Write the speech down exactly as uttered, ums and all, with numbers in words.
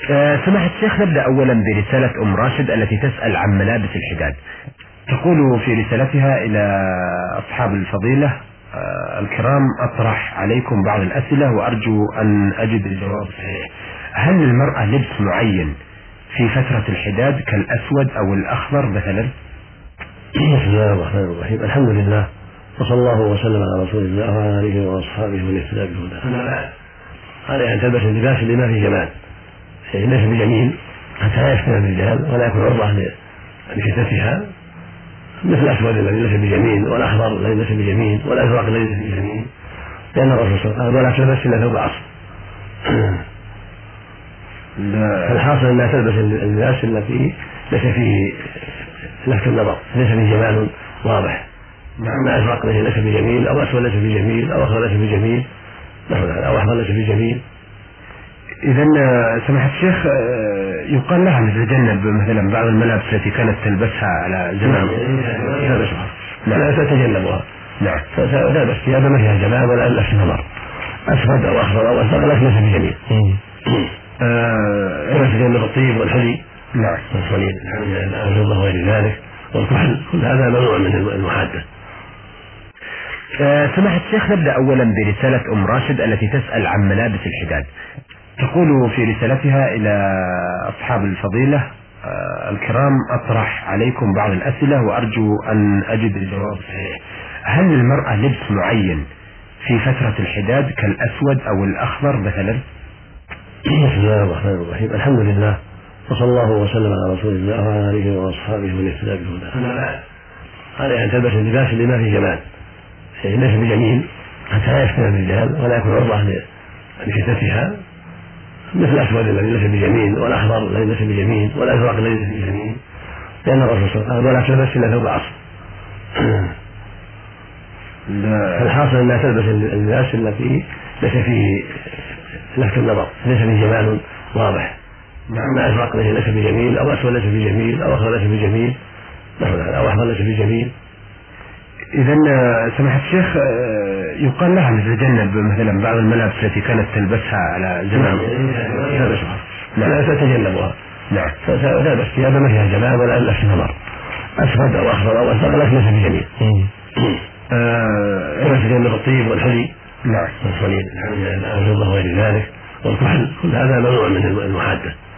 آه، سماحة الشيخ، نبدأ أولا برسالة أم راشد التي تسأل عن ملابس الحداد. تقول في رسالتها إلى أصحاب الفضيلة آه، الكرام: أطرح عليكم بعض الأسئلة وأرجو أن أجد الجواب الصحيح. هل للمرأة لبس معين في فترة الحداد كالأسود أو الأخضر مثلا؟ بسم الله الرحمن الرحيم. الحمد لله، وصلى الله وسلم على رسول الله وعلى آله وأصحابه ومن اهتدى بهداه. أما بعد، عليه أن تلبس اللباس لما فيه جمال، يعني ليس بجميل حتى لا يفتن الرجال ولا يكون عرضة لفتنتها، مثل الأسود الذي ليس بجميل، والأخضر الذي ليس بجميل، والأزرق الذي ليس بجميل، لأن الرسول صلى الله عليه وسلم قال: ولا تلبس إلا ثوب عصر. فالحاصل أنها تلبس اللباس التي ليس فيه لفت النظر، ليس فيه جمال واضح، أما أزرق ليس بجميل، أو أسود ليس بجميل، أو أخضر ليس بجميل، أو أحمر ليس بجميل. إذا سماحة الشيخ، يقال لها تتجنب مثلا بعض الملابس التي كانت تلبسها على زمان. تلبسها، لا تتجنبها. نعم. تلبس ثيابا ما فيها جمال ولا لفت نظر، أسود أو أخضر أو أزرق لكن ليس بجميل. تتجنب الطيب والحلي. نعم. والصليب الفضة وغير ذلك والكحل، كل هذا ممنوع من المحادة. سماحة الشيخ، نبدأ أولا برسالة أم راشد التي تسأل عن ملابس الحداد. تقول في رسالتها إلى أصحاب الفضيلة الكرام: أطرح عليكم بعض الأسئلة وأرجو أن أجد الجواب الصحيح. هل للمرأة لبس معين في فترة الحداد كالأسود أو الأخضر مثلا؟ بسم الله الرحمن الرحيم. الحمد لله، وصلى الله وسلم على رسول الله وعلى آله وأصحابه ومن اهتدى بهداه. أما بعد، عليه أن تلبس اللباس لما فيه جمال، يعني ليس بجميل حتى لا يفتن الرجال ولا يكون عرضة لفتنتها، مثل الأسود الذي ليس بجميل، والأخضر الذي ليس بجميل، والأزرق الذي ليس بجميل، لأن الرسول صلى الله عليه وسلم قال: ولا تلبس إلا ثوب عصر. فالحاصل أنها تلبس اللباس التي ليس فيه لفت النظر، ليس فيه جمال واضح، أما أزرق ليس بجميل، أو أسود ليس بجميل، أو أخضر ليس بجميل، أو أحمر ليس بجميل. إذا سماحة الشيخ، يقال لها تتجنب مثلا بعض الملابس التي كانت تلبسها على زمان. تلبسها، لا تتجنبها. نعم. تلبس ثيابا ما فيها جمال ولا لفت نظر، أسود أو أخضر أو أزرق لكن ليس بجميل. تتجنب الطيب والحلي. نعم. والصليب الفضة وغير ذلك والكحل، كل هذا ممنوع من المحادة.